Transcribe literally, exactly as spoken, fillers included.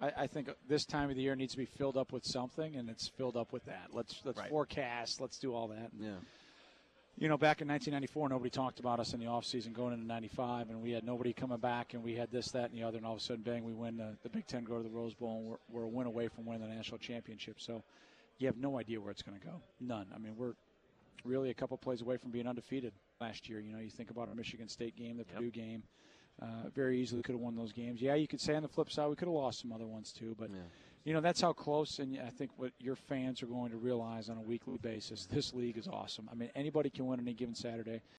I, I think this time of the year needs to be filled up with something, and it's filled up with that. Let's let's right. forecast. Let's do all that. Yeah. You know, back in nineteen ninety-four, nobody talked about us in the offseason going into ninety-five, and we had nobody coming back, and we had this, that, and the other, and all of a sudden, bang, we win the, the Big Ten, go to the Rose Bowl, and we're, we're a win away from winning the national championship. So you have no idea where it's going to go. None. I mean, we're really a couple plays away from being undefeated last year. You know, you think about our Michigan State game, the yep. Purdue game. Uh, very easily could have won those games. Yeah, you could say on the flip side we could have lost some other ones too, but yeah. you know that's how close. And I think what your fans are going to realize on a weekly basis, this league is awesome. I mean, anybody can win on any given Saturday.